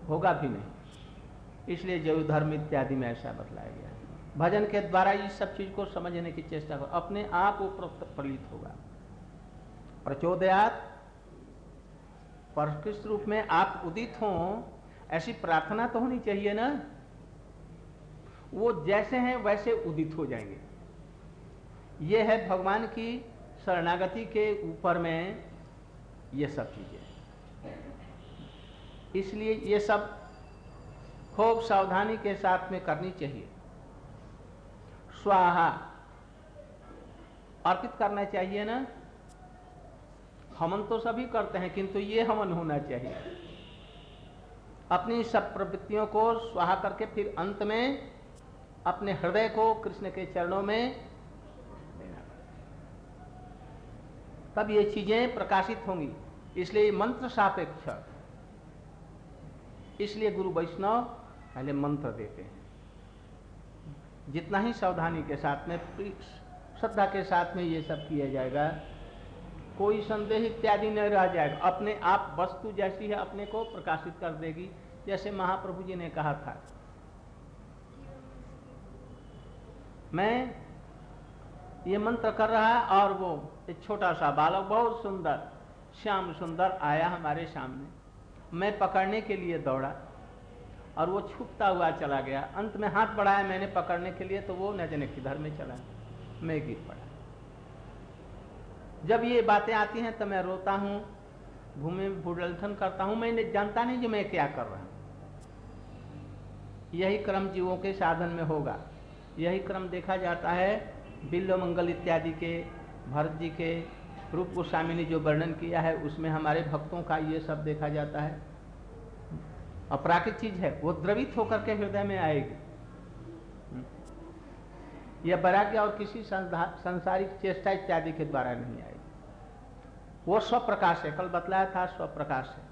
होगा भी नहीं। इसलिए जैव धर्म इत्यादि में ऐसा बतलाया गया है। भजन के द्वारा इस सब चीज को समझने की चेष्टा करो, अपने आप वो प्रलित होगा। प्रचोदयात, परिष्कृत रूप में आप उदित हों, ऐसी प्रार्थना तो होनी चाहिए ना। वो जैसे हैं वैसे उदित हो जाएंगे। ये है भगवान की शरणागति के ऊपर में ये सब चीजें। इसलिए ये सब खूब सावधानी के साथ में करनी चाहिए। स्वाहा अर्पित करना चाहिए ना। हवन तो सभी करते हैं, किंतु ये हवन होना चाहिए। अपनी सब प्रवृत्तियों को स्वाहा करके फिर अंत में अपने हृदय को कृष्ण के चरणों में देना, तब ये चीजें प्रकाशित होंगी। इसलिए मंत्र सापेक्ष, इसलिए गुरु वैष्णव पहले मंत्र देते हैं। जितना ही सावधानी के साथ में, श्रद्धा के साथ में ये सब किया जाएगा, कोई संदेह इत्यादि नहीं रह जाएगा। अपने आप वस्तु जैसी है अपने को प्रकाशित कर देगी। जैसे महाप्रभु जी ने कहा था, मैं ये मंत्र कर रहा है और वो एक छोटा सा बालक बहुत सुंदर, श्याम सुंदर आया हमारे सामने। मैं पकड़ने के लिए दौड़ा और वो छुपता हुआ चला गया। अंत में हाथ बढ़ाया मैंने पकड़ने के लिए, तो वो न जाने किधर में चला, मैं गिर पड़ा। जब ये बातें आती हैं तो मैं रोता हूँ, भूमि में भूडलथन करता हूँ। मैं जानता नहीं कि मैं क्या कर रहा हूँ। यही क्रम जीवों के साधन में होगा। यही क्रम देखा जाता है बिल्व मंगल इत्यादि के, भरत जी के, रूप गोस्वामी ने जो वर्णन किया है उसमें हमारे भक्तों का ये सब देखा जाता है। अपराकृत चीज है, वो द्रवित होकर के हृदय में आएगी। यह वैराग्य और किसी सांसारिक चेष्टा इत्यादि के द्वारा नहीं आएगी। वो स्वप्रकाश है, कल बतलाया था स्वप्रकाश है।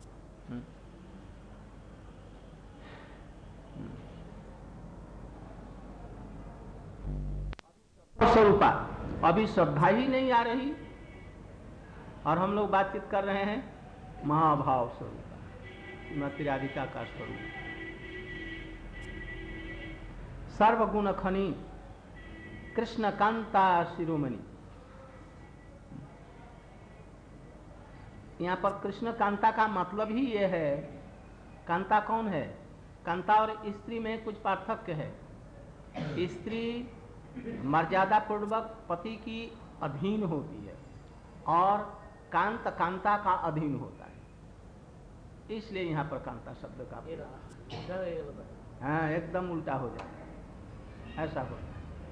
स्वरूपा, अभी श्रद्धा ही नहीं आ रही और हम लोग बातचीत कर रहे हैं महाभाव स्वरूपा, श्रीमती राधिका का स्वरूप। सर्वगुण खनी कृष्ण कांता शिरोमणि। यहाँ पर कृष्ण कांता का मतलब ही ये है, कांता कौन है? कांता और स्त्री में कुछ पार्थक्य है। स्त्री मर्यादा पूर्वक पति की अधीन होती है और कांत कांता का अधीन होता है। इसलिए यहाँ पर कांता शब्द का, हाँ एकदम उल्टा हो जाता है, ऐसा होता है।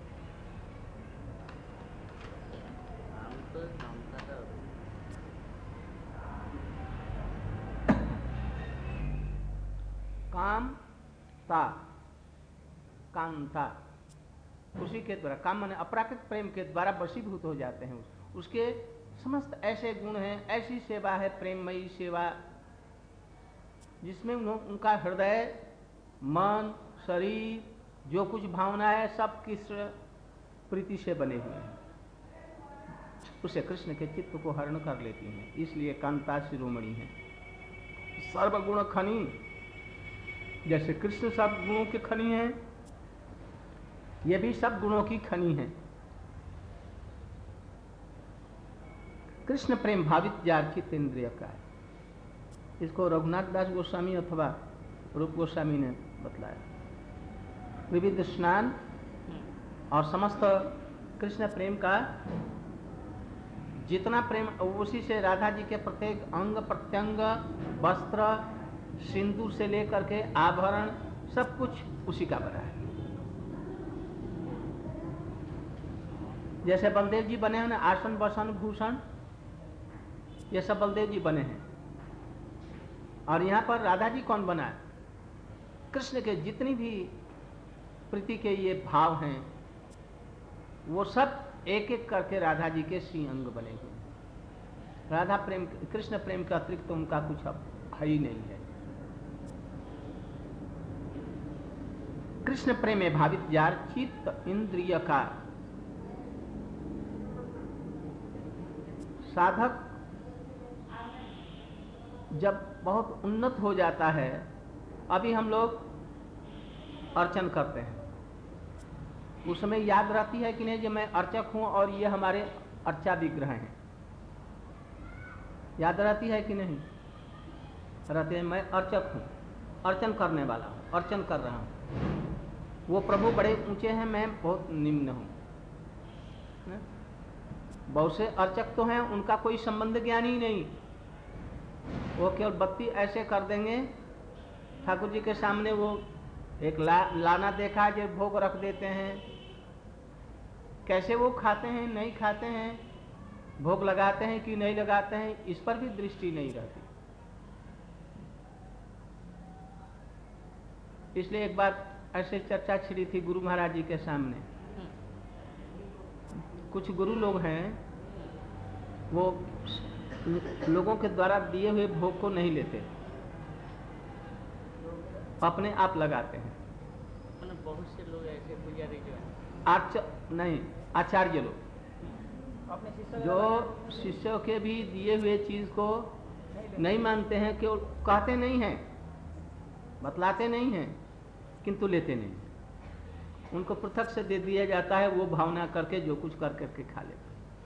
काम ता कांता, उसी के द्वारा, काम माने अपराकृत प्रेम के द्वारा वशीभूत हो जाते हैं। उसके समस्त ऐसे गुण हैं, ऐसी सेवा है, प्रेममयी सेवा, जिसमें उनका हृदय, मन, शरीर, जो कुछ भावना है सब कृष्ण प्रीति से बने हुए हैं। उसे कृष्ण के चित्त को हरण कर लेती हैं। इसलिए कांता शिरोमणि है। सर्वगुण खनी, जैसे कृष्ण सब गुणों के खनी हैं, ये भी सब गुणों की खनी है। कृष्ण प्रेम भावित जार्चित इंद्रिय का है। इसको रघुनाथ दास गोस्वामी अथवा रूप गोस्वामी ने बतलाया। विविध स्नान और समस्त कृष्ण प्रेम का जितना प्रेम, उसी से राधा जी के प्रत्येक अंग प्रत्यंग, वस्त्र, सिंदूर से लेकर के आभरण, सब कुछ उसी का बना है। जैसे बलदेव जी बने हैं ना, आसन वसन भूषण, ये सब बलदेव जी बने हैं। और यहाँ पर राधा जी कौन बना है? कृष्ण के जितनी भी प्रीति के ये भाव हैं, वो सब एक एक करके राधा जी के श्री अंग बने हुए हैं। राधा प्रेम, कृष्ण प्रेम के अतिरिक्त तो उनका कुछ अब है ही नहीं है। कृष्ण प्रेम में भावित जार चित्त इंद्रिय का साधक जब बहुत उन्नत हो जाता है अभी हम लोग अर्चन करते हैं, उस समय याद रहती है कि नहीं कि मैं अर्चक हूं और ये हमारे अर्चा विग्रह हैं? याद रहती है कि नहीं रहती है? मैं अर्चक हूं, अर्चन करने वाला हूं, अर्चन कर रहा हूं। वो प्रभु बड़े ऊंचे हैं, मैं बहुत निम्न हूं। बहुत से अर्चक तो हैं, उनका कोई संबंध ज्ञान ही नहीं, वो केवल बत्ती ऐसे कर देंगे ठाकुर जी के सामने, वो एक लाना देखा जो भोग रख देते हैं, कैसे वो खाते हैं नहीं खाते हैं, भोग लगाते हैं कि नहीं लगाते हैं, इस पर भी दृष्टि नहीं रहती। इसलिए एक बार ऐसे चर्चा छिड़ी थी गुरु महाराज जी के सामने। कुछ गुरु लोग हैं, वो लोगों के द्वारा दिए हुए भोग को नहीं लेते, अपने आप लगाते हैं। बहुत से लोग ऐसे पुजारी जो नहीं, आचार्य लोग जो शिष्यों के भी दिए हुए चीज को नहीं मानते हैं, केवल कहते नहीं हैं, बतलाते नहीं हैं, किंतु लेते नहीं। उनको पृथक से दे दिया जाता है, वो भावना करके जो कुछ कर करके खा लेते हैं।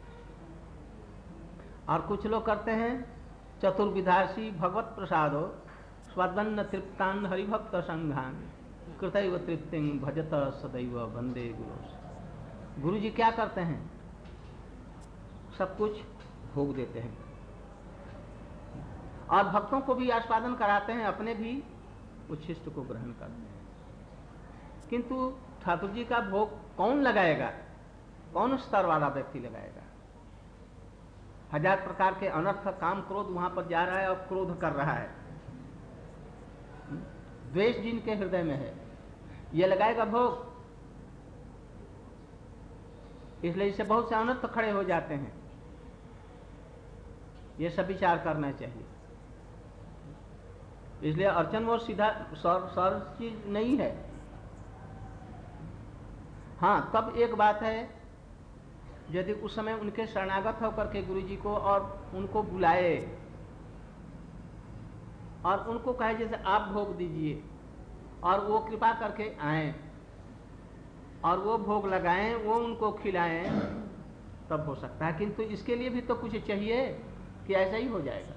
और कुछ लोग करते हैं चतुर्विधासी भगवत प्रसादो स्वादन्न तृप्तान हरिभक्त संघान कृतैव तृप्तिं भजत सदैव वंदे गुरु। गुरु जी क्या करते हैं? सब कुछ भोग देते हैं और भक्तों को भी आस्वादन कराते हैं, अपने भी उच्छिष्ट को ग्रहण करते हैं। किंतु ठाकुर जी का भोग कौन लगाएगा? कौन स्तर वाला व्यक्ति लगाएगा? हजार प्रकार के अनर्थ काम क्रोध वहां पर जा रहा है और क्रोध कर रहा है, द्वेष जिनके हृदय में है, ये लगाएगा भोग? इसलिए इससे बहुत से अनर्थ खड़े हो जाते हैं। ये सब विचार करना चाहिए। इसलिए अर्चन वो सीधा सर चीज नहीं है। हाँ, तब एक बात है, यदि उस समय उनके शरणागत होकर के गुरु जी को और उनको बुलाए और उनको कहे जैसे आप भोग दीजिए, और वो कृपा करके आए और वो भोग लगाएं, वो उनको खिलाएं, तब हो सकता है। किंतु इसके लिए भी तो कुछ चाहिए कि ऐसा ही हो जाएगा।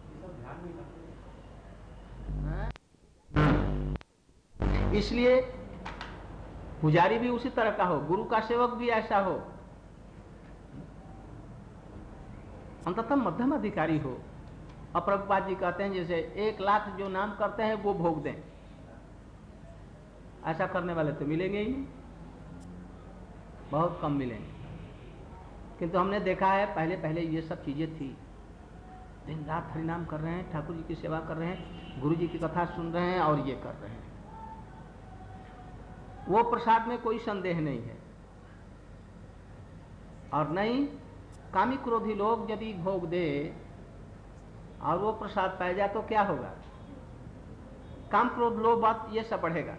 इसलिए पुजारी भी उसी तरह का हो, गुरु का सेवक भी ऐसा हो, अंततः मध्यम अधिकारी हो। और प्रभुपाद जी कहते हैं जैसे 1 लाख जो नाम करते हैं वो भोग दें, ऐसा करने वाले तो मिलेंगे ही नहीं, बहुत कम मिलेंगे। किंतु हमने देखा है पहले पहले ये सब चीजें थी, दिन रात हरिनाम कर रहे हैं, ठाकुर जी की सेवा कर रहे हैं, गुरु जी की कथा सुन रहे हैं और ये कर रहे हैं। वो प्रसाद में कोई संदेह नहीं है। और नहीं, कामी क्रोधी लोग यदि भोग दे और वो प्रसाद पाए जाए तो क्या होगा? काम क्रोध लोभ बात ये सब बढ़ेगा।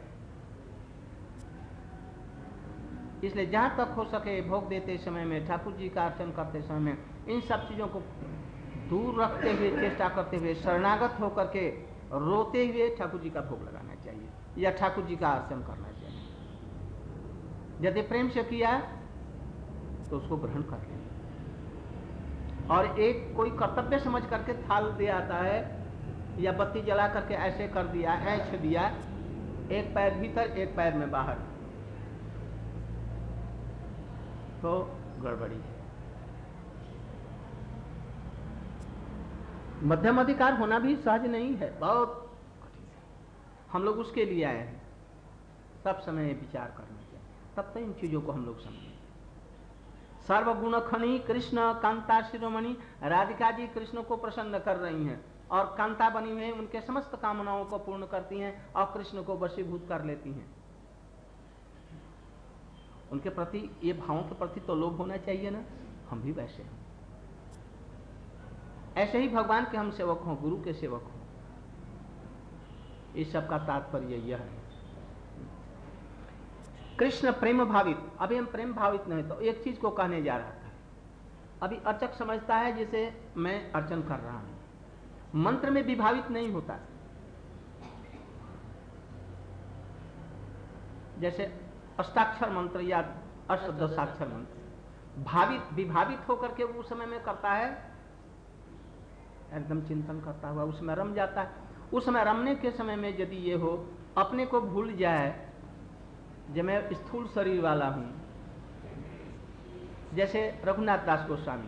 इसलिए जहां तक हो सके भोग देते समय में, ठाकुर जी का अर्चन करते समय में, इन सब चीजों को दूर रखते हुए, चेष्टा करते हुए, शरणागत होकर के रोते हुए ठाकुर जी का भोग लगाना चाहिए या ठाकुर जी का अर्चन करना चाहिए। यदि प्रेम से किया तो उसको ग्रहण कर लें। और एक कोई कर्तव्य समझ करके थाल दे आता है या बत्ती जला करके ऐसे कर दिया, ऐछ दिया, एक पैर भीतर एक पैर में बाहर, तो गड़बड़ी है। मध्यम अधिकार होना भी सहज नहीं है, बहुत कठिन है। हम लोग उसके लिए आए हैं, सब समय विचार करना चाहिए, तब तक इन चीजों को हम लोग समझें। सर्वगुण खनी कृष्ण कांता शिरोमणि, राधिका जी कृष्ण को प्रसन्न कर रही हैं और कांता बनी हुई उनके समस्त कामनाओं को पूर्ण करती हैं और कृष्ण को वशीभूत कर लेती हैं। उनके प्रति, ये भावों के प्रति तो लोभ होना चाहिए ना। हम भी वैसे हैं, ऐसे ही भगवान के हम सेवक हों, गुरु के सेवक हों। इस सब का तात्पर्य यह है। कृष्ण प्रेम भावित, अभी हम प्रेम भावित नहीं, तो एक चीज को कहने जा रहा था। अभी अर्चक समझता है जैसे मैं अर्चन कर रहा हूं, मंत्र में विभावित नहीं होता। जैसे अष्टाक्षर मंत्र या अष्टदशाक्षर मंत्र विभावित होकर के वो उस समय में करता है, एकदम चिंतन करता हुआ उसमें रम जाता है। उस समय रमने के समय में यदि ये हो अपने को भूल जाए जब मैं स्थूल शरीर वाला हूं, जैसे रघुनाथ दास गोस्वामी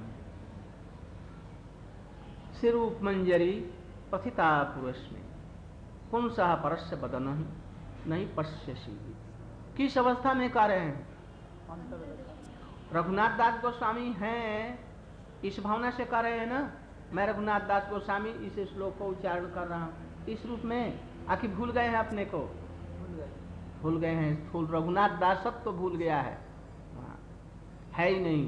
सिरूप मंजरी पथिता पुरुष में पुंसः परस्य बदन नहीं पश्यसी, किस अवस्था में कह रहे हैं? रघुनाथ दास गोस्वामी हैं इस भावना से कह रहे हैं ना, मैं रघुनाथ दास गोस्वामी इस श्लोक को उच्चारण कर रहा हूं इस रूप में। आखिर भूल गए हैं अपने को, भूल गए हैं, स्थूल रघुनाथ दास सब तो भूल गया है ही नहीं।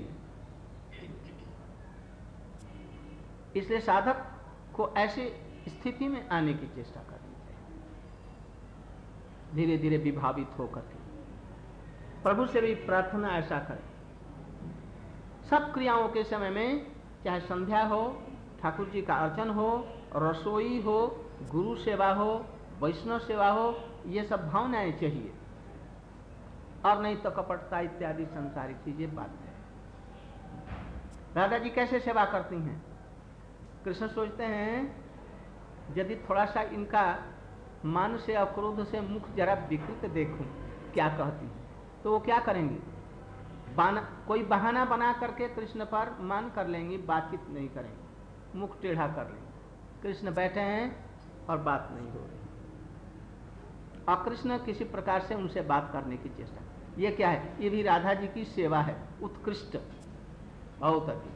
इसलिए साधक को ऐसी स्थिति में आने की चेष्टा करनी चाहिए, धीरे धीरे विभावित होकर के। प्रभु से भी प्रार्थना ऐसा करें, सब क्रियाओं के समय में, चाहे संध्या हो, ठाकुर जी का अर्चन हो, रसोई हो, गुरु सेवा हो, वैष्णव सेवा हो, ये सब भावनाएं चाहिए, और नहीं तो कपटता इत्यादि संसारिक चीजें बात है। राधा जी कैसे सेवा करती हैं? कृष्ण सोचते हैं यदि थोड़ा सा इनका मान से और क्रोध से मुख जरा विकृत देखूं क्या कहती है, तो वो क्या करेंगी? कोई बहाना बना करके कृष्ण पर मान कर लेंगी, बातचीत नहीं करेंगी, मुख टेढ़ा कर लेंगे। कृष्ण बैठे हैं और बात नहीं हो रही, और कृष्ण किसी प्रकार से उनसे बात करने की चेष्टा। ये क्या है? ये भी राधा जी की सेवा है, उत्कृष्ट, बहुत अधिक।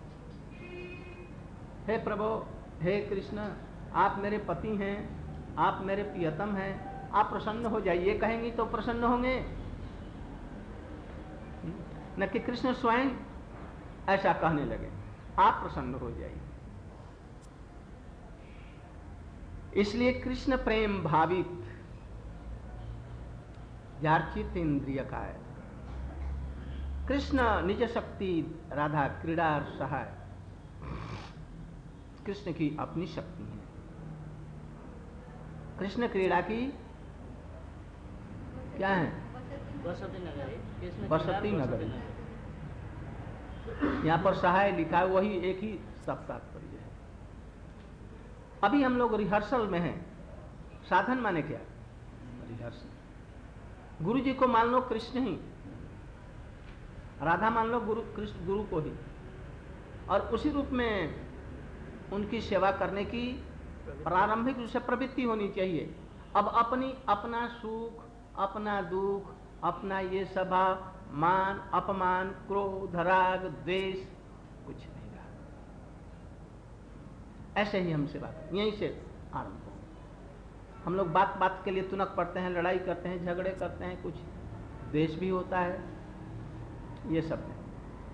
हे प्रभु, हे कृष्ण, आप मेरे पति हैं, आप मेरे प्रियतम हैं, आप प्रसन्न हो जाइए कहेंगी तो प्रसन्न होंगे, न कि कृष्ण स्वयं ऐसा कहने लगे आप प्रसन्न हो जाइए। इसलिए कृष्ण प्रेम भावित यार्चित इंद्रिय का है। कृष्ण निज शक्ति, राधा क्रीड़ा और सहाय। कृष्ण की अपनी शक्ति है, कृष्ण क्रीड़ा की क्या है? बसती नगरी। यहाँ पर सहाय लिखा है, वही एक ही सब तात्पर्य है। अभी हम लोग रिहर्सल में हैं। साधन माने क्या? रिहर्सल। गुरु जी को मान लो कृष्ण ही, राधा मान लो गुरु, कृष्ण गुरु को ही, और उसी रूप में उनकी सेवा करने की प्रारंभिक रूप से प्रवृत्ति होनी चाहिए। अब अपना सुख, अपना दुख, अपना ये सभा, मान, अपमान, क्रोध, राग, द्वेष कुछ नहीं रहा। ऐसे ही हम सेवा करें, यहीं से आरंभ हो। हम लोग बात बात के लिए तुनक पड़ते हैं, लड़ाई करते हैं, झगड़े करते हैं, कुछ द्वेष भी होता है, ये सब है।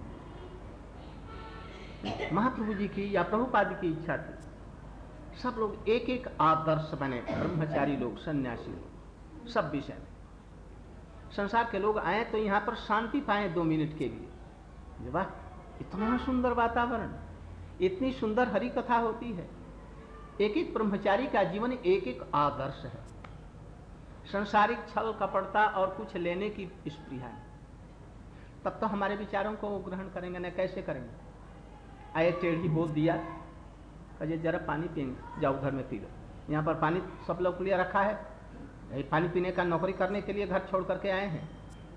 महाप्रभु जी की या प्रभुपाद की इच्छा थी सब लोग एक एक आदर्श बने, ब्रह्मचारी लोग, सन्यासी लोग, सब विषय में। संसार के लोग आए तो यहाँ पर शांति पाए 2 मिनट के लिए। वाह, इतना सुंदर वातावरण, इतनी सुंदर हरि कथा होती है। एक एक ब्रह्मचारी का जीवन एक एक आदर्श है। संसारिक छल कपटता और कुछ लेने की स्पृहा नहीं, तब तो हमारे विचारों को ग्रहण करेंगे न, कैसे करेंगे? आए टेढ़ी बोल दिया, कहे जरा पानी पिएंगे, जाओ घर में पी लो। यहाँ पर पानी सब लोग के लिए रखा है, पानी पीने का नौकरी करने के लिए घर छोड़ करके आए हैं।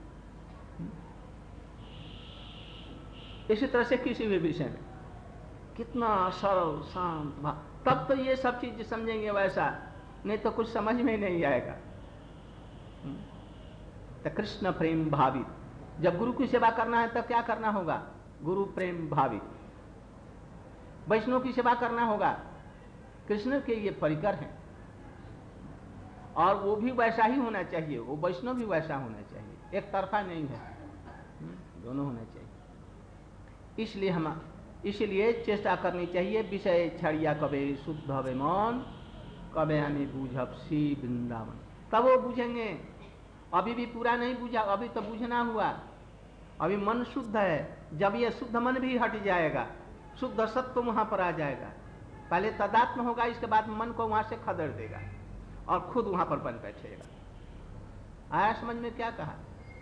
इसी तरह से किसी भी विषय में कितना सरल शांत भाव, तब तो ये सब चीज समझेंगे वैसा, नहीं तो कुछ समझ में नहीं आएगा। तो कृष्ण प्रेम भावित, जब गुरु की सेवा करना है तब क्या करना होगा? गुरु प्रेम भावित। वैष्णव की सेवा करना होगा, कृष्ण के ये परिकर हैं, और वो भी वैसा ही होना चाहिए, वो वैष्णव भी वैसा होना चाहिए, एक तरफा नहीं है, दोनों होना चाहिए। इसलिए चेष्टा करनी चाहिए, विषय छड़िया कबे शुद्ध हवे मन, कबे हमें बूझब सी वृंदावन, तब वो बूझेंगे। अभी भी पूरा नहीं बूझा, अभी तो बूझना हुआ, अभी मन शुद्ध है। जब ये शुद्ध मन भी हट जाएगा, शुद्ध सत्व वहां पर आ जाएगा, पहले तदात्म होगा, इसके बाद मन को वहां से खदेड़ देगा और खुद वहां पर बन बैठेगा। आया समझ में क्या कहा?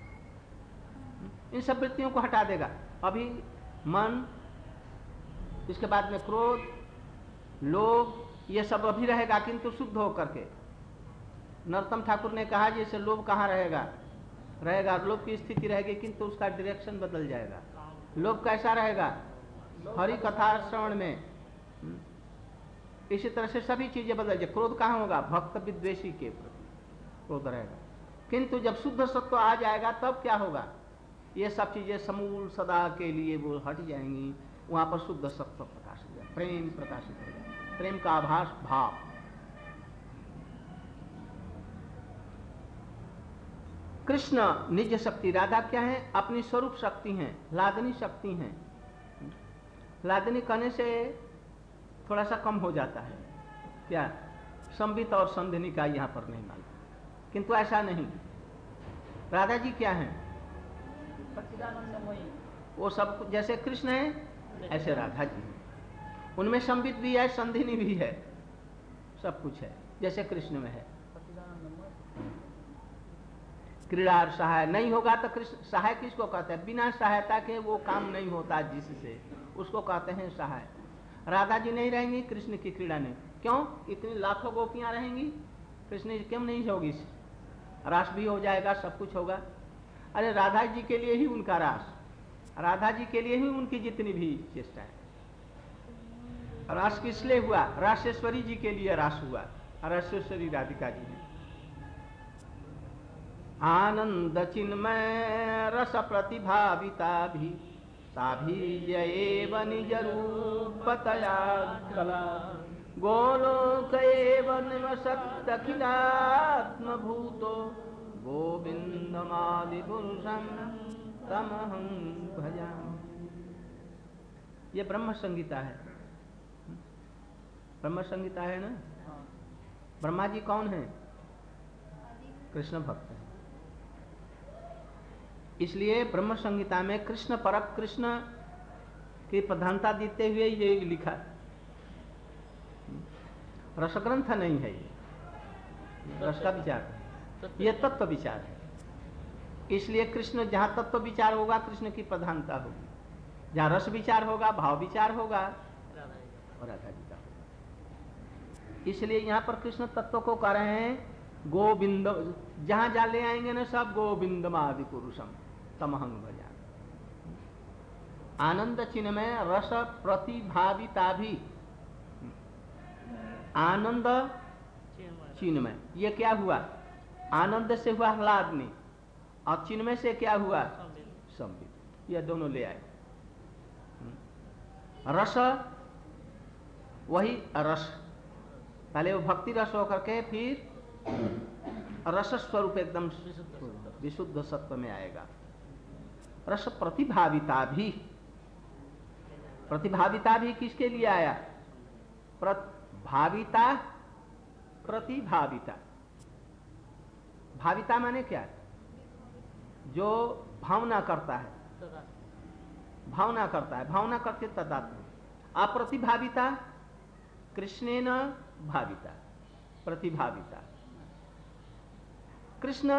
इन सब वृत्तियों को हटा देगा। अभी मन, इसके बाद में क्रोध, लोभ, ये सब अभी रहेगा किंतु शुद्ध होकर के। नरोत्तम ठाकुर ने कहा जैसे लोभ कहाँ रहेगा, लोभ की स्थिति रहेगी किंतु उसका डायरेक्शन बदल जाएगा। लोभ कैसा रहेगा? हरि कथा श्रवण में। इसी तरह से सभी चीजें बदल जाए। क्रोध कहाँ होगा? भक्त विद्वेषी के प्रति क्रोध रहेगा। किंतु जब शुद्ध सत्व आ जाएगा तब क्या होगा? ये सब चीजें समूल सदा के लिए वो हट जाएंगी। वहां पर शुद्ध सत्व प्रकाशित हो जाए, प्रेम प्रकाशित हो जाए, प्रेम का आभास भाव। कृष्ण निज शक्ति, राधा क्या है? अपनी स्वरूप शक्ति है, लादनी शक्ति है। लादनी कहने से थोड़ा सा कम हो जाता है क्या? संबित और संधिनी का यहां पर नहीं मानता, किंतु ऐसा नहीं। राधा जी क्या है? वो सब जैसे कृष्ण है ऐसे राधा जी है। उनमें संबित भी है, संधिनी भी है, सब कुछ है जैसे कृष्ण में है। क्रीड़ा सहाय नहीं होगा तो कृष्ण सहाय किसको कहते हैं? बिना सहायता के वो काम नहीं होता जिससे, उसको कहते हैं सहाय। राधा जी नहीं रहेंगी कृष्ण की क्रीड़ा नहीं। क्यों? इतनी लाखों गोपियां रहेंगी, कृष्ण क्यों नहीं होगी? रास भी हो जाएगा, सब कुछ होगा। अरे राधा जी के लिए ही उनका रास, राधा जी के लिए ही उनकी जितनी भी चेष्टा है। रास किस लिए हुआ? रासेश्वरी जी के लिए रास हुआ, रासेश्वरी राधिका जी ने। आनंद चिन्मय रस प्रतिभाविता भी साभील्येव निज रूपतया कला गोलोक एव निवसत्यखिलात्मभूतो गोविंदमादि पुरुषं तमहं भजामि। ये ब्रह्म संगीता है, ब्रह्म संगीता है ना। ब्रह्मा जी कौन है? कृष्ण भक्त है। इसलिए ब्रह्म संगीता में कृष्ण परक, कृष्ण की प्रधानता देते हुए ये लिखा। रसग्रंथ नहीं है ये, रस का विचार है, ये तत्व विचार है। इसलिए कृष्ण जहाँ तत्व विचार होगा कृष्ण की प्रधानता होगी, जहाँ रस विचार होगा भाव विचार होगा और राधा जी का होगा। इसलिए यहाँ पर कृष्ण तत्व को कह रहे हैं गोविंद। जहाँ जा ले आएंगे ना सब गोविंदमादि पुरुषम तमहं भजामि। आनंद चिन्ह में रस प्रतिभाविता भी, आनंद चिन्ह में ये क्या हुआ? आनंद से हुआ ह्लादनी और चिन्मय से क्या हुआ? संबित। ये दोनों ले आए। रस वही रस, पहले वो भक्ति रस होकर के फिर रस स्वरूप एकदम विशुद्ध सत्व में आएगा। रस प्रतिभाविता भी, प्रतिभाविता भी किसके लिए आया? भाविता, प्रतिभाविता। भाविता माने क्या? जो भावना करता है, भावना करता है, भावना करके तदात्म। अप्रतिभाविता कृष्णेन भाविता, प्रतिभाविता। कृष्ण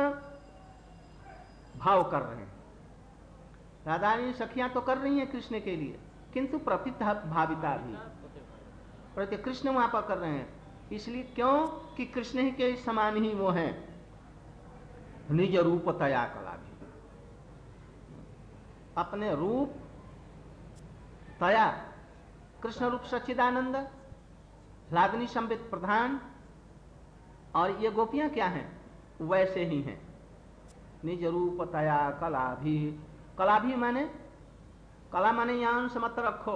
भाव कर रहे हैं, राधारानी सखियां तो कर रही हैं कृष्ण के लिए, किंतु प्रतिभाविता भी प्रति कृष्ण वहां पर कर रहे हैं। इसलिए क्यों कि कृष्ण ही के समान ही वो हैं, निज रूप तया कला भी, अपने रूप तया, कृष्ण रूप सच्चिदानंद, लादनी संबित प्रधान, और ये गोपियां क्या हैं? वैसे ही हैं। निज रूप तया कला भी, कला भी माने, कला माने यहां अंश मत रखो,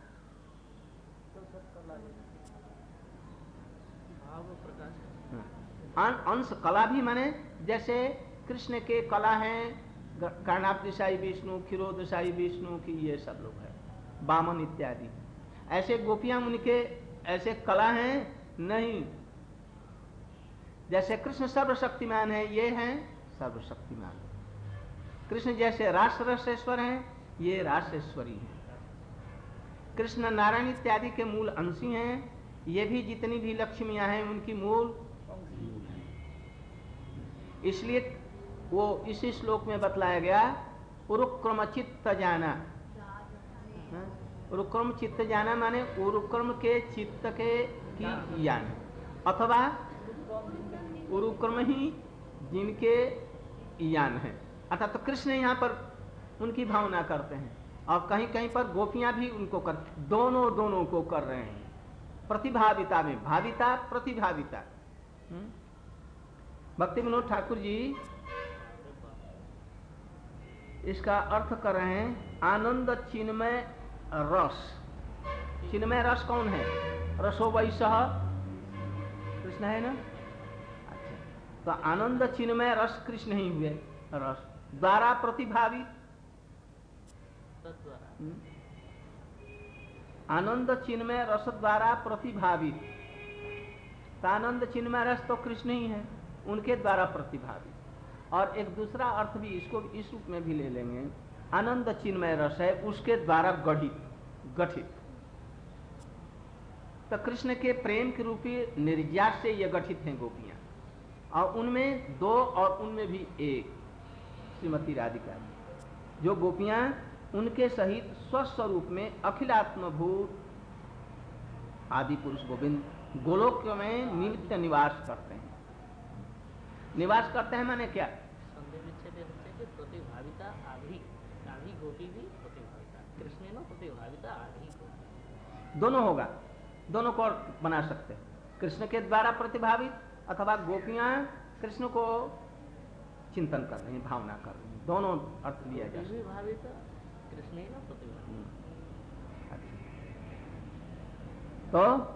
अंश कला भी माने जैसे कृष्ण के कला हैं कर्णापतिशाही विष्णु, क्षीरोदशाही विष्णु की, ये सब लोग हैं, वामन इत्यादि। ऐसे गोपियां उनके ऐसे कला हैं नहीं। जैसे कृष्ण सर्वशक्तिमान है, ये हैं सर्वशक्तिमान। कृष्ण जैसे रास रसेश्वर हैं, ये रासेश्वरी हैं। कृष्ण नारायण इत्यादि के मूल अंशी हैं, ये भी जितनी भी लक्ष्मियां हैं उनकी मूल। इसलिए वो इसी श्लोक में बतलाया गया, उरुक्रम चित्त जाना। उरुक्रम चित्त जाना माने उरुक्रम के चित्त के की यान, अथवा उरुक्रम ही जिनके यान है। अर्थात तो कृष्ण यहाँ पर उनकी भावना करते हैं, और कहीं कहीं पर गोपियां भी उनको कर, दोनों को कर रहे हैं। प्रतिभाविता में भाविता, प्रतिभाविता। भक्ति विनोद ठाकुर जी इसका अर्थ कर रहे हैं, आनंद चिन्मय रस। चिन्मय रस कौन है? रसो वैसह कृष्ण है ना। अच्छा, तो आनंद चिन्मय रस कृष्ण ही हुए। रस द्वारा प्रतिभावित, आनंद चिन्मय रस द्वारा प्रतिभावित। तो आनंद चिन्मय रस तो कृष्ण ही है, उनके द्वारा प्रतिभावित। और एक दूसरा अर्थ भी इसको इस रूप में भी ले लेंगे, आनंद चिन्मय रस है उसके द्वारा गठित। तो कृष्ण के प्रेम के रूपी निर्यास से ये गठित हैं गोपियां, और उनमें दो और उनमें भी एक श्रीमती राधिका, जो गोपियां उनके सहित स्वस्वरूप में अखिलात्मभूत आदि पुरुष गोविंद गोलोक में नित्य निवास करते हैं। निवास करते हैं माने क्या? प्रतिभाविता आधी गोपी भी प्रतिभाविता, कृष्ण न प्रतिभाविता आधी गोपी, दोनों होगा, दोनों को बना सकते हैं। कृष्ण के द्वारा प्रतिभावित, अथवा गोपियां कृष्ण को चिंतन कर रही हैं, भावना कर रही हैं, दोनों अर्थ लिया जा सकता है। प्रतिभाविता कृष्ण न प्रतिभाविता। तो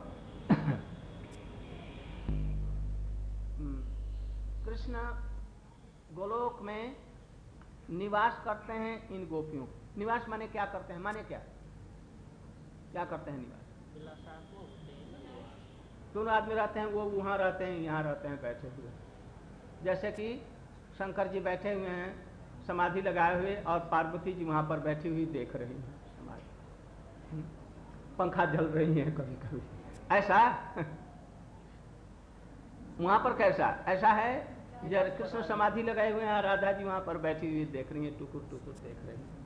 कृष्ण गोलोक में निवास करते हैं इन गोपियों। निवास माने क्या करते हैं? माने क्या करते हैं निवास? दोनों आदमी रहते हैं, वो वहाँ रहते हैं, यहाँ रहते हैं बैठे हुए। जैसे कि शंकर जी बैठे हुए हैं समाधि लगाए हुए, और पार्वती जी वहाँ पर बैठी हुई देख रही हैं समाधि, पंखा जल रही है कभी कभी, ऐसा। वहाँ पर कैसा? ऐसा है जब कृष्ण समाधि लगाए हुए हैं, राधा जी वहाँ पर बैठी हुई देख रही हैं, टुकुर टुकुर देख रही हैं।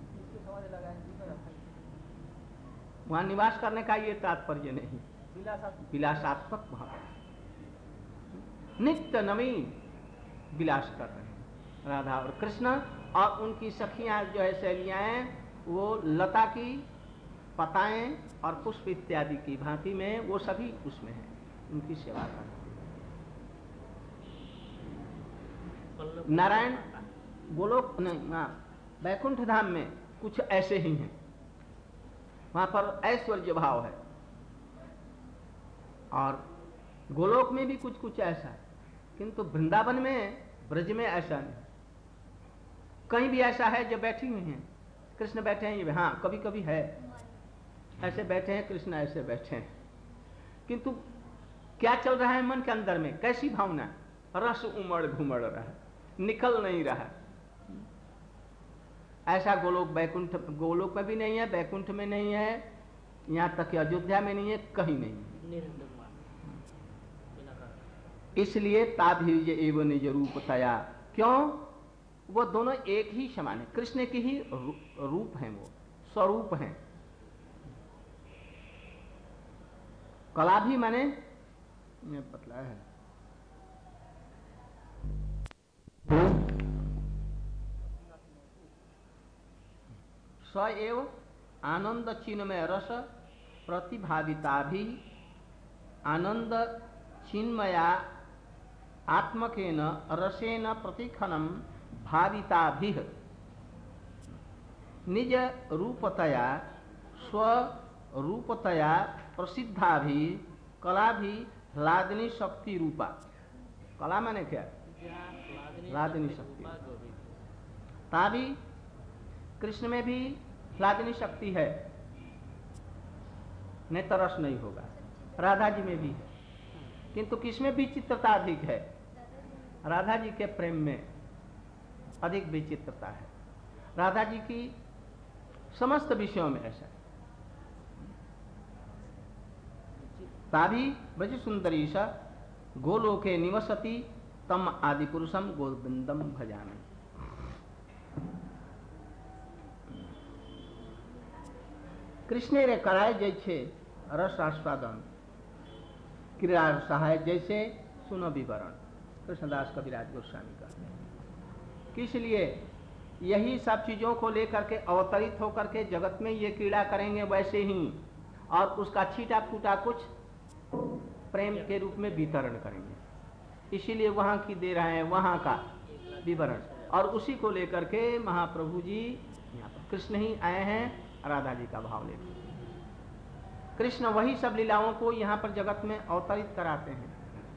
वहाँ निवास करने का ये तात्पर्य नहीं, विलासात्मक भाव, नित्य नवीन विलास कर रहे हैं राधा और कृष्ण। और उनकी सखियां जो है सहेलियां हैं, वो लता की पताएं और पुष्प इत्यादि की भांति में वो सभी उसमें हैं, उनकी सेवा करते हैं। नारायण गोलोक वैकुंठ धाम में कुछ ऐसे ही हैं, वहां पर ऐश्वर्य भाव है, और गोलोक में भी कुछ कुछ ऐसा है, किंतु वृंदावन में, ब्रज में ऐसा नहीं। कहीं भी ऐसा है जो बैठी हुई हैं, कृष्ण बैठे हैं, ये हाँ कभी कभी है, ऐसे बैठे हैं कृष्ण, ऐसे बैठे हैं, किंतु क्या चल रहा है मन के अंदर में? कैसी भावना? रस उमड़ घुमड़ रहा है, निकल नहीं रहा। ऐसा गोलोक वैकुंठ, गोलोक में भी नहीं है, वैकुंठ में नहीं है, यहाँ तक कि अयोध्या में नहीं है, कहीं नहीं है। इसलिए ताभिर्य एवं निज रूपतया, क्यों? वो दोनों एक ही समान है, कृष्ण की ही रूप हैं, वो स्वरूप हैं। कला भी माने ये बतलाया है, स एव आनंद चिन्मय रस प्रतिभाविता भी आनंद चिन्मया आत्मकेन रसेन प्रतिखनम भाविताभिः निज रूपतया स्वरूपतया प्रसिद्धा भी कला भी ह्लादिनी शक्ति रूपा। कला माने क्या? ह्लादिनी शक्ति। ताभी कृष्ण में भी ह्लादिनी शक्ति है, नहीं तो रस नहीं होगा। राधा जी में भी है, किंतु किसमें विचित्रता अधिक है? राधा जी के प्रेम में अधिक विचित्रता है। राधा जी की समस्त विषयों में ऐसा है। ताभी ब्रज सुंदरी स गोलोके निवसति तम आदि पुरुषम गोविंदम भजामि। कृष्णे रे कराए जैसे रस आस्वादन क्रीड़ा सहाय जैसे सुनो विवरण। कृष्णदास कविराज गोस्वामी कहते हैं कि इसलिए यही सब चीजों को लेकर के अवतरित होकर के जगत में ये क्रीड़ा करेंगे वैसे ही, और उसका छीटा फूटा कुछ प्रेम के रूप में वितरण करेंगे। इसीलिए वहां की दे रहे हैं वहां का विवरण, और उसी को लेकर के महाप्रभु जी यहाँ पर कृष्ण ही आए हैं राधा जी का भाव लेकर। कृष्ण वही सब लीलाओं को यहाँ पर जगत में अवतरित कराते हैं।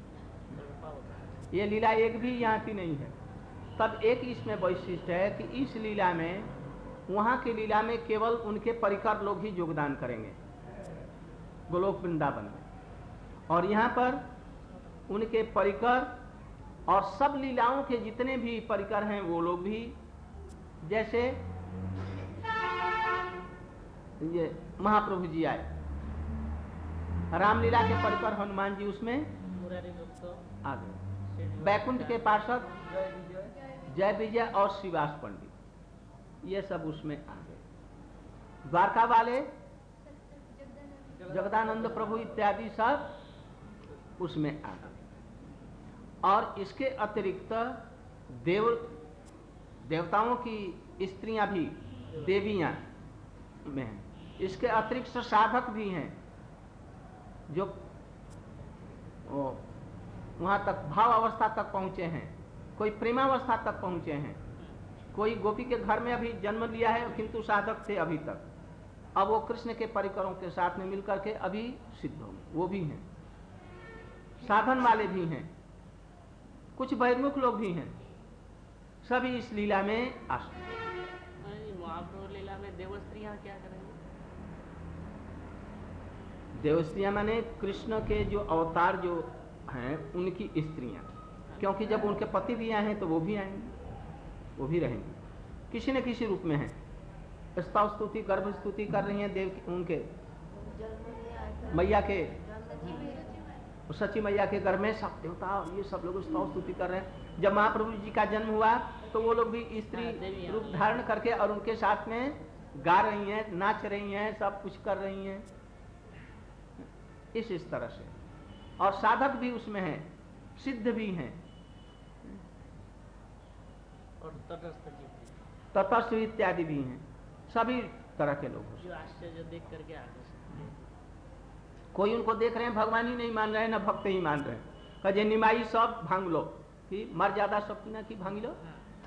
ये लीला एक भी यहाँ की नहीं है। तब एक इसमें वैशिष्ट्य है कि इस लीला में, वहां की लीला में केवल उनके परिकर लोग ही योगदान करेंगे गोलोक वृंदावन में, और यहाँ पर उनके परिकर और सब लीलाओं के जितने भी परिकर हैं वो लोग भी, जैसे ये महाप्रभु जी आए, रामलीला के परिकर हनुमान जी उसमें आ गए, बैकुंठ के पार्षद जय विजय और श्रीवास पंडित ये सब उसमें आ गए, द्वारका वाले जगदानंद प्रभु इत्यादि सब उसमें आ गए। और इसके अतिरिक्त देवताओं की स्त्रियां भी देवियां में हैं। इसके अतिरिक्त साधक भी हैं जो वहां तक भाव अवस्था तक पहुंचे हैं, कोई प्रेमावस्था तक पहुंचे हैं, कोई गोपी के घर में अभी जन्म लिया है किंतु साधक थे अभी तक, अब वो कृष्ण के परिकरों के साथ में मिलकर के अभी सिद्ध हो, वो भी हैं। साधन वाले भी हैं, कुछ बहिर्मुख लोग भी हैं, सभी इस लीला में आश्रित। महाप्रभु लीला में देवस्त्रियां क्या करेंगे? देवस्त्रियां माने कृष्ण के जो अवतार जो हैं उनकी स्त्रियां, क्योंकि जब उनके पति भी आए हैं तो वो भी आएंगे, वो भी रहेंगे, किसी न किसी रूप में हैं। स्तव स्तुति गर्भ स्तुति कर रही हैं देव उनके मैया के, सची मैया के घर में सब देवता ये सब लोग स्तव स्तुति कर रहे हैं। जब महाप्रभु जी का जन्म हुआ तो वो लोग भी स्त्री रूप धारण करके और उनके साथ में गा रही हैं, नाच रही हैं, सब कुछ कर रही हैं इस तरह से। और साधक भी उसमें हैं, सिद्ध भी हैं, और तटस्थ इत्यादि भी हैं, सभी तरह के लोग जो आश्चर्य देख करके आकर्षित। कोई उनको देख रहे हैं भगवान ही नहीं मान रहे हैं, ना भक्त ही मान रहे हैं। कहे निमाई सब भांग लो, कि मर्यादा सब ना की भांग लो,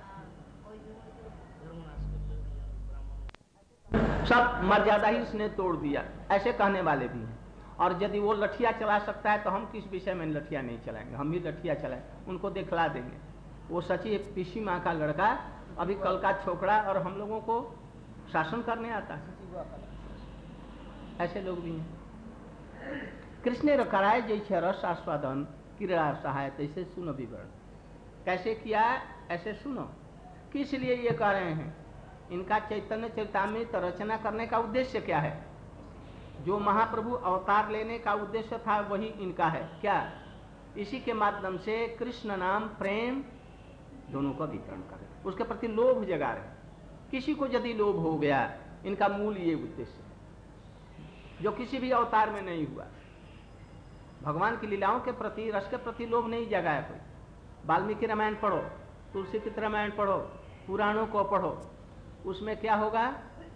सब मर्यादा ही इसने तोड़ दिया, ऐसे कहने वाले भी हैं। और यदि वो लठिया चला सकता है तो हम किस विषय में लठिया नहीं चलाएंगे, हम भी लठिया चलाएं, उनको दिखला देंगे। वो सची पीसी माँ का लड़का, अभी कल का छोकरा, और हम लोगों को शासन करने आता है, ऐसे लोग भी हैं। कृष्ण कराए जैसे रस आस्वादन क्रीड़ा सहाय तैसे सुनो विवरण। कैसे किया ऐसे सुनो। किस लिए ये कह रहे हैं? इनका चैतन्य चरितामृत रचना करने का उद्देश्य क्या है? जो महाप्रभु अवतार लेने का उद्देश्य था वही इनका है। क्या? इसी के माध्यम से कृष्ण नाम प्रेम दोनों का वितरण करें, उसके प्रति लोभ जगा रहे। किसी को यदि लोभ हो गया, इनका मूल ये उद्देश्य है जो किसी भी अवतार में नहीं हुआ। भगवान की लीलाओं के प्रति, रस के प्रति लोभ नहीं जगाया कोई। वाल्मीकि रामायण पढ़ो, तुलसी की रामायण पढ़ो, पुराणों को पढ़ो, उसमें क्या होगा?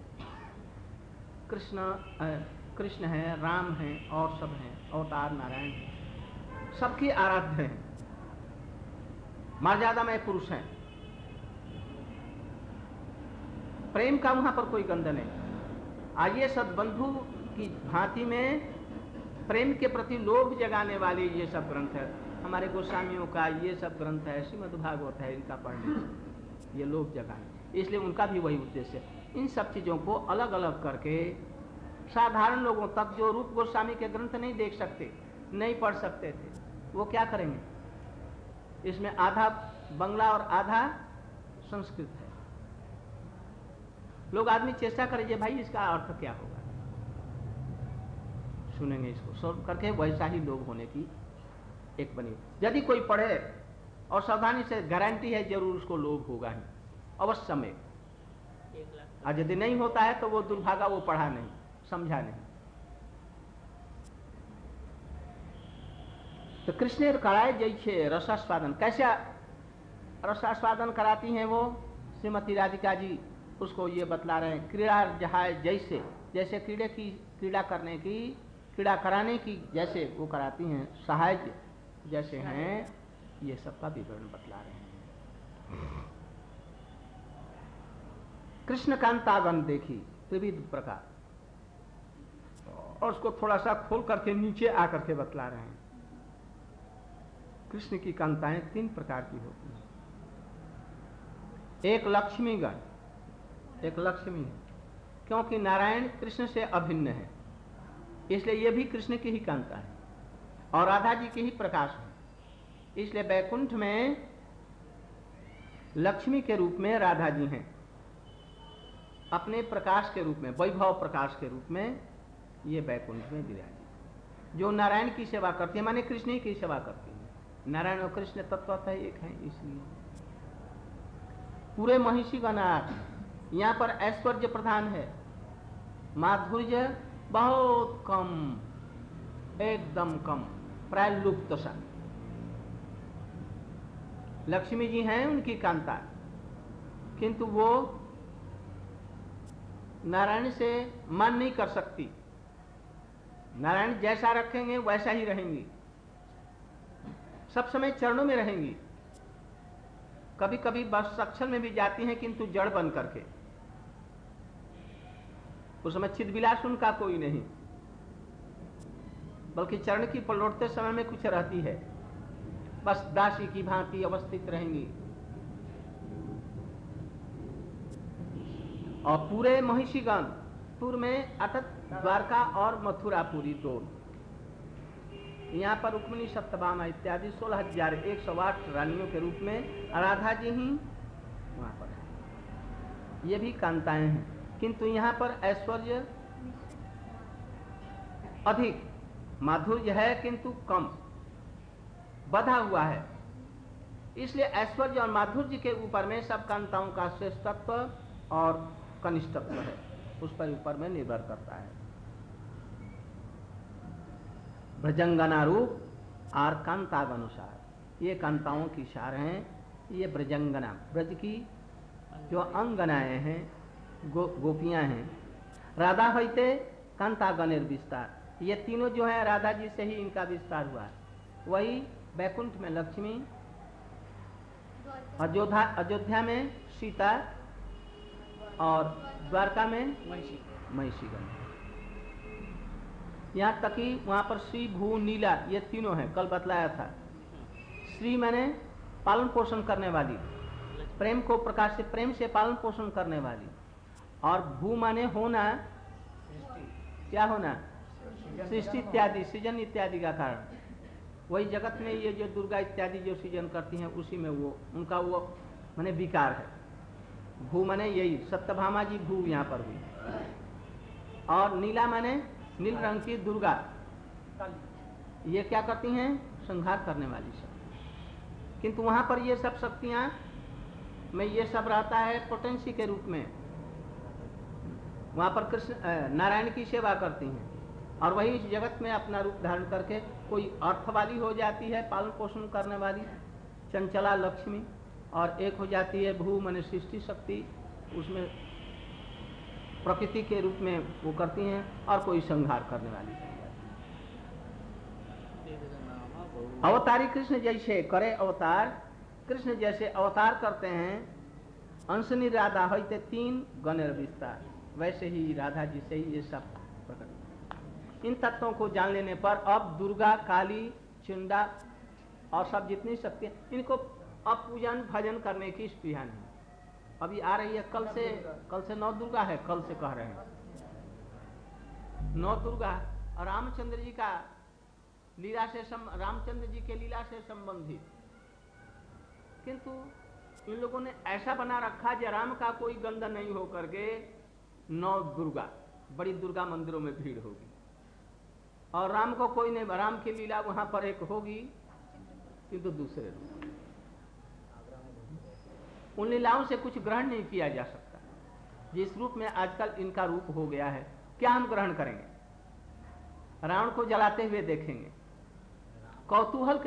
कृष्ण है, राम है और सब हैं, अवतार नारायण है, सबकी आराध्य हैं, मर्यादामय पुरुष हैं। प्रेम का वहां पर कोई गंध नहीं। आइए सद्बंधु की भांति में प्रेम के प्रति लोभ जगाने वाले ये सब ग्रंथ है, हमारे गोस्वामियों का ये सब ग्रंथ है, श्रीमद् भागवत है, इनका पढ़ने से ये लोभ जगाने, इसलिए उनका भी वही उद्देश्य है। इन सब चीजों को अलग अलग करके साधारण लोगों तक, जो रूप गोस्वामी के ग्रंथ नहीं देख सकते, नहीं पढ़ सकते थे, वो क्या करेंगे? इसमें आधा बंगला और आधा संस्कृत है। लोग आदमी चेष्टा करेंगे भाई इसका अर्थ क्या होगा, सुनेंगे इसको, सॉल्व करके वैसा ही लोग होने की एक बनी। यदि कोई पढ़े और सावधानी से, गारंटी है जरूर उसको लोभ होगा ही, अवश्य में। और यदि नहीं होता है तो वो दुर्भागा, वो पढ़ा नहीं, समझा नहीं। तो कृष्ण कराए जैसे रसास्वादन, कैसे रसास्वादन कराती हैं वो श्रीमती राधिका जी, उसको ये बतला रहे हैं। क्रीड़ा जहाज जैसे, जैसे क्रीड़ा करने की, क्रीड़ा कराने की जैसे वो कराती हैं, सहायक जैसे हैं, ये सबका विवरण बतला रहे हैं। कृष्ण कांतागण देखी विविध प्रकार, और उसको थोड़ा सा खोल करके नीचे आकर के बतला रहे हैं। कृष्ण की कांताएं 3 प्रकार की होती हैं। एक लक्ष्मीगण, एक लक्ष्मी है, क्योंकि नारायण कृष्ण से अभिन्न है, इसलिए ये भी कृष्ण की ही कांता है और राधा जी की ही प्रकाश है। इसलिए बैकुंठ में लक्ष्मी के रूप में राधा जी हैं, अपने प्रकाश के रूप में, वैभव प्रकाश के रूप में ये बैकुंठ में विराजी, जो नारायण की सेवा करती है, माने कृष्ण ही की सेवा करती है। नारायण और कृष्ण तत्वतः एक है, इसलिए पूरे महिषी गणार यहाँ पर ऐश्वर्य प्रधान है, माधुर्य बहुत कम, एकदम कम, प्राय लुप्त सा। लक्ष्मी जी हैं उनकी कांता, किंतु वो नारायण से मान नहीं कर सकती। नारायण जैसा रखेंगे वैसा ही रहेंगी, सब समय चरणों में रहेंगी। कभी कभी बस सक्षम में भी जाती हैं, किंतु जड़ बन करके। उस समय चिदविलास उनका कोई नहीं, बल्कि चरण की पलटते समय में कुछ रहती है, बस दासी की भांति अवस्थित रहेंगी। और पूरे महिषीगणपुर में अटक द्वारका और मथुरापुरी दो, यहाँ पर रुक्मिणी सत्यभामा इत्यादि 16,108 रानियों के रूप में राधा जी ही वहाँ पर है। ये भी कांताएं हैं, किंतु यहाँ पर ऐश्वर्य अधिक, माधुर्य है किंतु कम, बधा हुआ है। इसलिए ऐश्वर्य और माधुर्य के ऊपर में सब कांताओं का श्रेष्ठत्व और कनिष्ठत्व है, उस पर ऊपर में निर्भर करता है। ब्रजंगना रूप और कांतागनुसार, ये कांताओं की सार हैं। ये ब्रजंगना, ब्रज की जो अंगनाएं हैं, गोपियां हैं। राधा होते कांतागणेर विस्तार, ये तीनों जो है राधा जी से ही इनका विस्तार हुआ है। वही बैकुंठ में लक्ष्मी, अयोध्या में सीता और द्वारका में महिषीगण। यहाँ तक कि वहाँ पर श्री, भू, नीला, ये तीनों हैं, कल बतलाया था। श्री माने पालन पोषण करने वाली, प्रेम को प्रकाश से, प्रेम से पालन पोषण करने वाली। और भू माने होना, क्या होना, सृष्टि इत्यादि, सृजन इत्यादि का कारण। वही जगत में ये जो दुर्गा इत्यादि जो सृजन करती हैं, उसी में वो उनका वो माने विकार है। भू माने यही सत्यभामा जी भू यहाँ पर हुई। और नीला माने नील रंग की दुर्गा, ये क्या करती हैं, संहार करने वाली शक्ति। किंतु वहां पर ये सब शक्तियां में ये सब रहता है पोटेंसी के रूप में। वहां पर कृष्ण नारायण की सेवा करती हैं, और वही इस जगत में अपना रूप धारण करके कोई अर्थ वाली हो जाती है, पालन पोषण करने वाली चंचला लक्ष्मी, और एक हो जाती है भू माने सृष्टि शक्ति, उसमें प्रकृति के रूप में वो करती हैं, और कोई संहार करने वाली। अवतारी कृष्ण जैसे करे अवतार, कृष्ण जैसे अवतार करते हैं। अंशनी राधा होते 3 गणेर विस्तार, वैसे ही राधा जी से ही ये सब प्रकट। इन तत्वों को जान लेने पर अब दुर्गा, काली, चिंडा और सब जितनी शक्तियां, इनको अब पूजन भजन करने की स्पृहा नहीं। अभी आ रही है, कल से 9 दुर्गा है, कल से कह रहे हैं 9 दुर्गा। और रामचंद्र जी का लीला से रामचंद्र जी के लीला से संबंधित, किंतु इन लोगों ने ऐसा बना रखा कि राम का कोई गंध नहीं हो करके 9 दुर्गा, बड़ी दुर्गा मंदिरों में भीड़ होगी, और राम को कोई नहीं, राम की लीला वहां पर एक होगी किंतु दूसरे रूप। उन लीलाओं से कुछ ग्रहण नहीं किया जा सकता। जिस रूप में आजकल इनका रूप हो गया है, क्या हम ग्रहण करेंगे? रावण को जलाते हुए देखेंगे, कौतूहल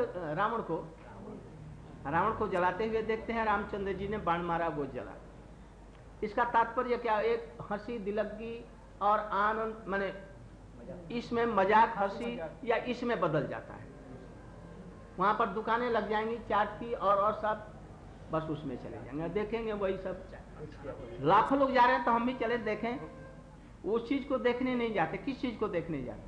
रावण को जलाते हुए देखते हैं। रामचंद्र जी ने बाण मारा, वो जला। इसका तात्पर्य क्या? एक हंसी दिलगी और आनंद, माने इसमें मजाक हंसी या इसमें बदल जाता है। वहां पर दुकानें लग जाएंगी चाट की और सब, बस उसमें चले जाएंगे, देखेंगे वही सब। लाखों लोग जा रहे हैं तो हम भी चले देखें। उस चीज को देखने नहीं जाते। किस चीज को देखने जाते?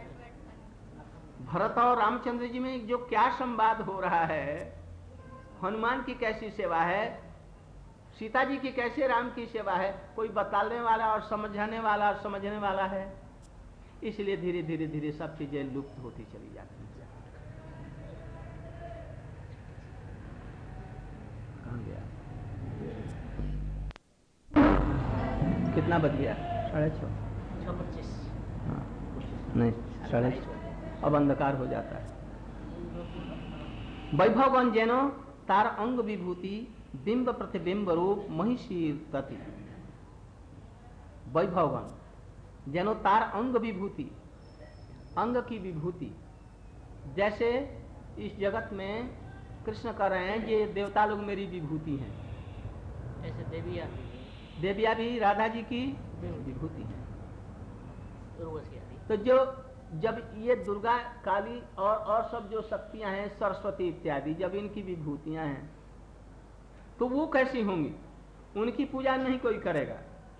भरत और रामचंद्र जी में जो क्या संवाद हो रहा है, हनुमान की कैसी सेवा है, सीता जी की कैसे राम की सेवा है, कोई बताने वाला और समझाने वाला और समझने वाला है। इसलिए धीरे धीरे धीरे सब चीजें लुप्त होती चली जाती हैं। कहाँ गया? कितना बज गया? 6:30। 6:25। हाँ, नहीं 6:30। अब अंधकार हो जाता है। वैभवगण जेनो तार अंग विभूति बिंब प्रतिबिंब रूप महिषीर तति। वैभवगण जेनो तार अंग विभूति, अंग की विभूति। जैसे इस जगत में कृष्ण कर रहे हैं, ये देवता लोग मेरी विभूति हैं, ऐसे देविया भी राधा जी की विभूति है। तो जो जब ये दुर्गा काली और सब जो शक्तियां हैं, सरस्वती इत्यादि, जब इनकी विभूतियां हैं तो वो कैसी होंगी? उनकी पूजा नहीं कोई करेगा।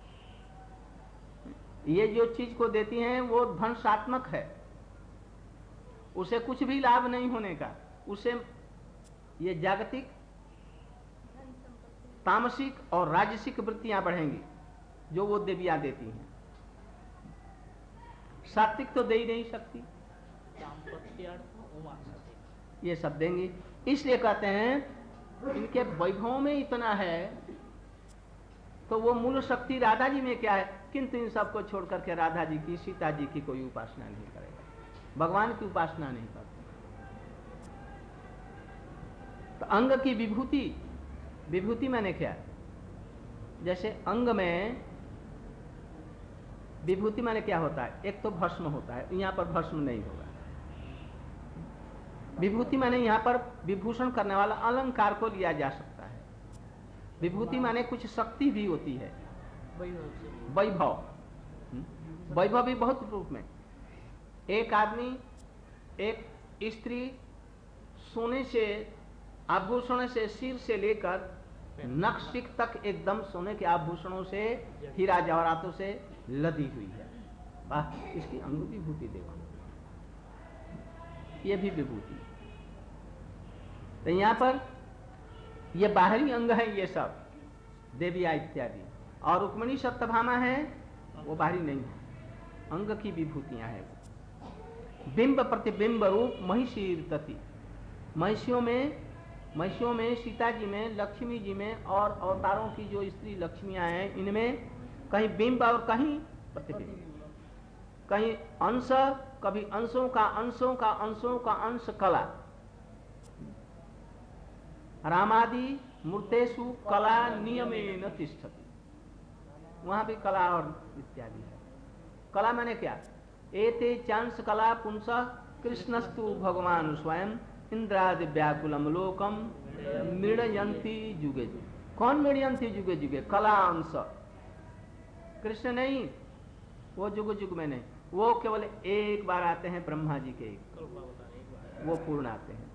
ये जो चीज को देती हैं वो ध्वंसात्मक है, उसे कुछ भी लाभ नहीं होने का। उसे ये जागतिक तामसिक और राजसिक वृत्तियां बढ़ेंगी जो वो देवियां देती हैं। सात्विक तो दे ही नहीं सकती, ये सब देंगी। इसलिए कहते हैं इनके वैभव में इतना है तो वो मूल शक्ति राधा जी में क्या है? किंतु इन सबको छोड़ करके राधा जी की, सीता जी की कोई उपासना नहीं करेगा, भगवान की उपासना नहीं करता। तो अंग की विभूति, विभूति मैंने क्या? जैसे अंग में विभूति माने क्या होता है? एक तो भस्म होता है, यहां पर भस्म नहीं होगा। विभूति माने यहां पर विभूषण करने वाला अलंकार को लिया जा सकता है। विभूति माने कुछ शक्ति भी होती है, वैभव। वैभव भी बहुत रूप में। एक आदमी, एक स्त्री सोने से, आभूषण से, सिर से लेकर नखशिख तक एकदम सोने के आभूषणों से, हीरा जवाहरातों से लदी हुई है। वाह, इसकी अंग विभूति देखो, ये भी विभूति। तो यहां पर ये बाहरी अंग है, ये सब देविया इत्यादि। और रुक्मिणी सत्यभामा है, वो बाहरी नहीं है, अंग की विभूतियां हैं। बिंब प्रतिबिंब रूप महिषीर तति। महिषियों में, सीता जी में, लक्ष्मी जी में और अवतारों की जो स्त्री लक्ष्मियां हैं, इनमें कहीं बिंब और कहीं प्रतिबिंब, कहीं अंश, कभी अंशों का अंश कला। रामादि मूर्तेषु कला नियमेन तिष्ठति। वहां भी कला और इत्यादि है। कला माने क्या? एते चांस कला पुंस कृष्णस्तु भगवान स्वयं इंद्रादि व्याकुलम लोकम मृणयंती जुगे जुगे। कौन मृणयंती जुगे जुगे? कला अंश। कृष्ण नहीं, वो जुग जुग में नहीं, वो केवल एक बार आते हैं, ब्रह्मा जी के वो पूर्ण आते हैं।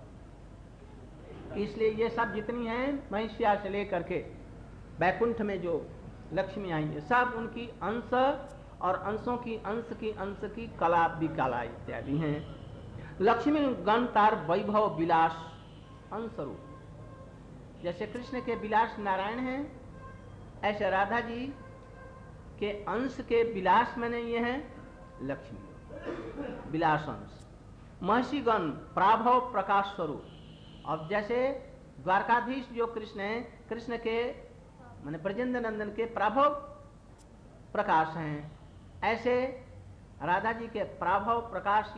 इसलिए ये सब जितनी हैं, महिष्या से लेकर के बैकुंठ में जो लक्ष्मी आई है, सब उनकी अंश और अंशों की अंश की कला विकला इत्यादि हैं। लक्ष्मी गण तार वैभव विलास अंश रूप। जैसे कृष्ण के विलास नारायण हैं, ऐसे राधा जी के अंश के विलास में नहीं है लक्ष्मी, विलास अंश। महर्षि गण प्राभव प्रकाश स्वरूप। अब जैसे द्वारकाधीश जो कृष्ण है, कृष्ण के माने ब्रजेंद्र नंदन के प्राभव प्रकाश हैं, ऐसे राधा जी के प्राभव प्रकाश।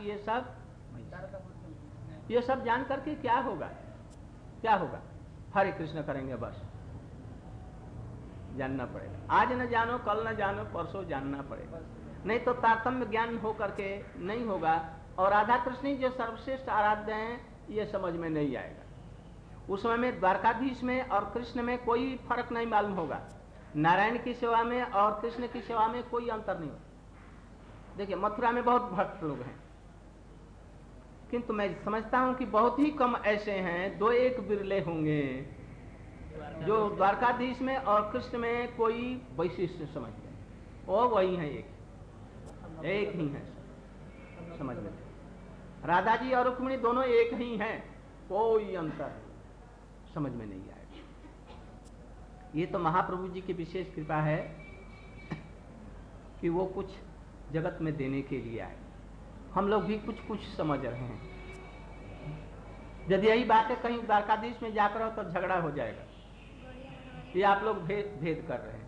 ये सब जान करके क्या होगा? क्या होगा? हरे कृष्ण करेंगे, बस जानना पड़ेगा। आज न जानो, कल न जानो, परसों जानना पड़ेगा। नहीं तो तारतम्य ज्ञान हो करके नहीं होगा, और राधा कृष्ण ही जो सर्वश्रेष्ठ आराध्य हैं ये समझ में नहीं आएगा। उस समय में द्वारकाधीश में और कृष्ण में कोई फर्क नहीं मालूम होगा, नारायण की सेवा में और कृष्ण की सेवा में कोई अंतर नहीं होगा। देखिए मथुरा में बहुत भक्त लोग हैं, किंतु मैं समझता हूं कि बहुत ही कम ऐसे हैं, 2-1 बिरले होंगे जो द्वारकाधीश में और कृष्ण में कोई वैशिष्ट समझते हैं। और वही है, एक ही है समझ में। राधा जी और रुक्मिणी दोनों एक ही हैं, कोई अंतर समझ में नहीं आएगा। ये तो महाप्रभु जी की विशेष कृपा है कि वो कुछ जगत में देने के लिए आए। हम लोग भी कुछ कुछ समझ रहे हैं। यदि यही बात है कहीं द्वारकाधीश में जाकर हो तो झगड़ा हो जाएगा, ये आप लोग भेद कर रहे हैं।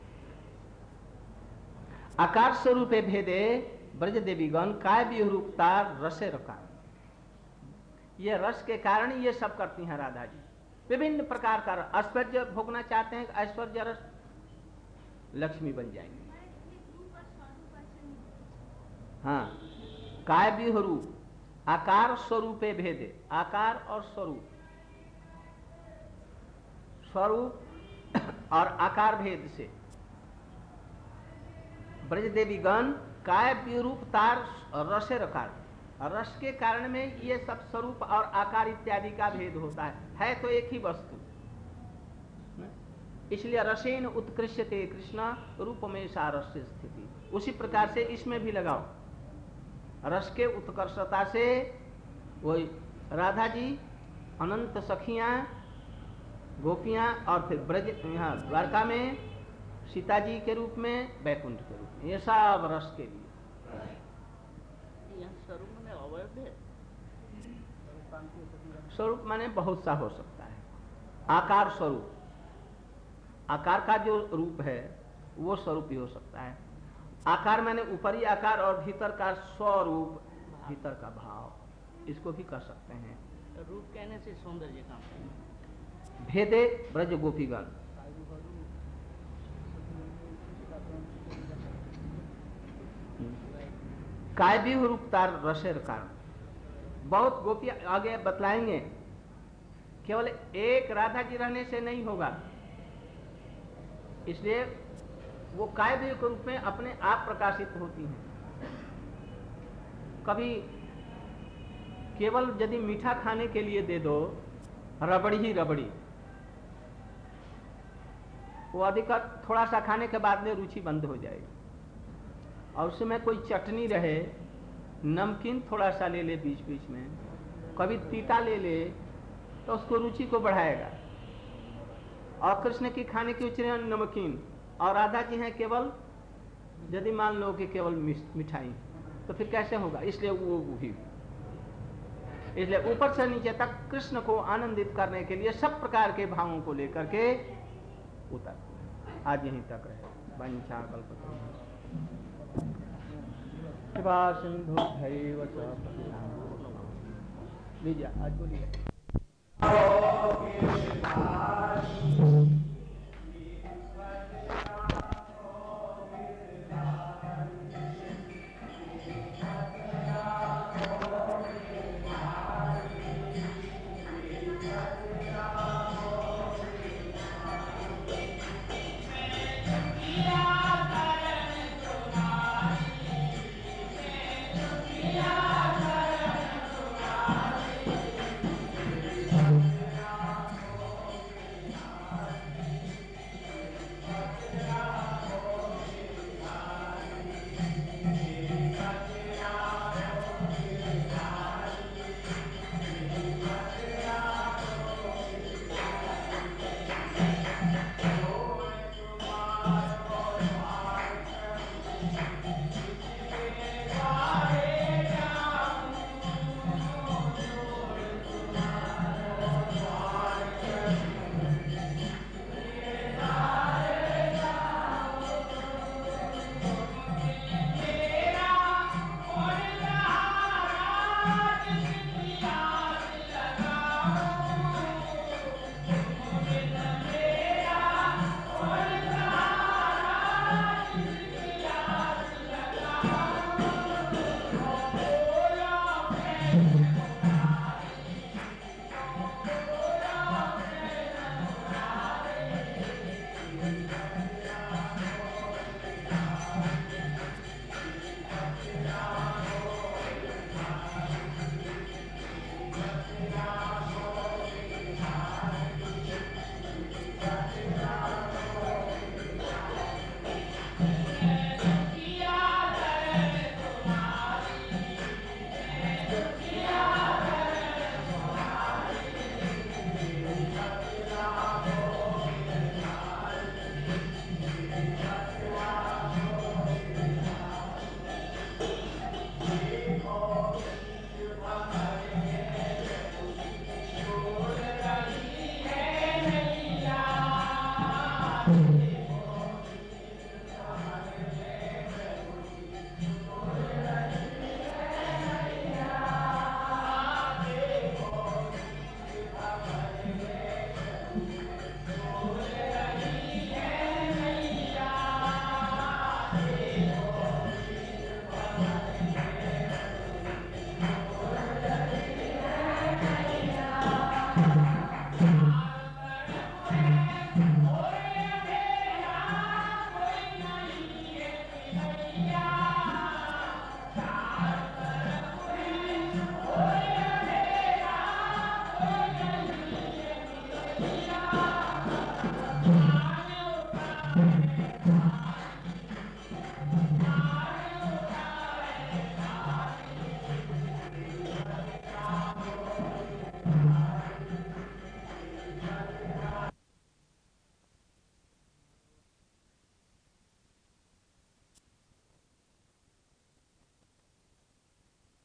आकार स्वरूपे भेदे ब्रज देवीगण काय विरूपता रसे रखा। ये रस के कारण ये सब करती हैं राधा जी। विभिन्न प्रकार का ऐश्वर्य भोगना चाहते हैं, ऐश्वर्य रस, लक्ष्मी बन जाएंगे। हाँ, काय विरूप, आकार स्वरूपे भेदे, आकार और स्वरूप, स्वरूप और आकार भेद से ब्रज देवी गण काय विरूप तार रसे रकार, रस के कारण में ये सब स्वरूप और आकार इत्यादि का भेद होता है तो एक ही वस्तु, इसलिए रसेन उत्कृष्यते कृष्ण रूप में सारस्य स्थिति। उसी प्रकार से इसमें भी लगाओ, रस के उत्कर्षता से वही राधा जी, अनंत सखियां, गोपियां, और फिर ब्रज यहाँ द्वारका में सीता जी के रूप में, बैकुंठ के रूप में, ये सब रस के लिए। स्वरूप माने बहुत सा हो सकता है। आकार स्वरूप, आकार का जो रूप है वो स्वरूप ही हो सकता है। आकार माने ऊपरी आकार और भीतर का स्वरूप, भीतर का भाव, इसको भी कर सकते हैं। रूप कहने से सौंदर्य का भेदे ब्रज गोपीगण, काय भी रूपतार रसेर कारण। बहुत गोपी आगे बतलाएंगे, केवल एक राधा जी रहने से नहीं होगा, इसलिए वो काय भी के रूप में अपने आप प्रकाशित होती हैं। कभी केवल यदि मीठा खाने के लिए दे दो, रबड़ी ही रबड़ी, वो अधिकतर थोड़ा सा खाने के बाद में रुचि बंद हो जाएगी। और उसमें कोई चटनी रहे, नमकीन थोड़ा सा ले ले बीच बीच में, कभी तीता ले ले, तो उसको रुचि को बढ़ाएगा। और कृष्ण की खाने की रुचि नमकीन, और राधा जी हैं केवल, यदि मान लो कि केवल मिठाई, तो फिर कैसे होगा? इसलिए वो भी, इसलिए ऊपर से नीचे तक कृष्ण को आनंदित करने के लिए सब प्रकार के भावों को लेकर के उतर। आज यहीं तक रहे। वंशा कल्पतरुभ्यश्च कृपा सिंधुभ्यैव च लीजिए आज बोलिए।